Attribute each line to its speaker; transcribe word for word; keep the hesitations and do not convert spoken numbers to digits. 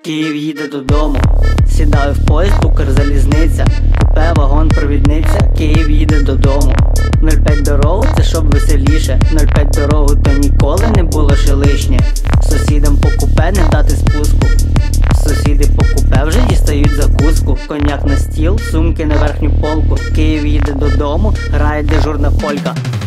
Speaker 1: Київ їде додому, сідаю в поїзд, Укрзалізниця, купе, вагон, провідниця. Київ їде додому. нуль п'ять дорогу, це щоб веселіше. нуль п'ять дорогу, то ніколи не було ще лишнє. Сусідам по купе не дати спуску. Сусіди по купе вже дістають закуску. Коньяк на стіл, сумки на верхню полку. Київ їде додому, грає дежурна полька.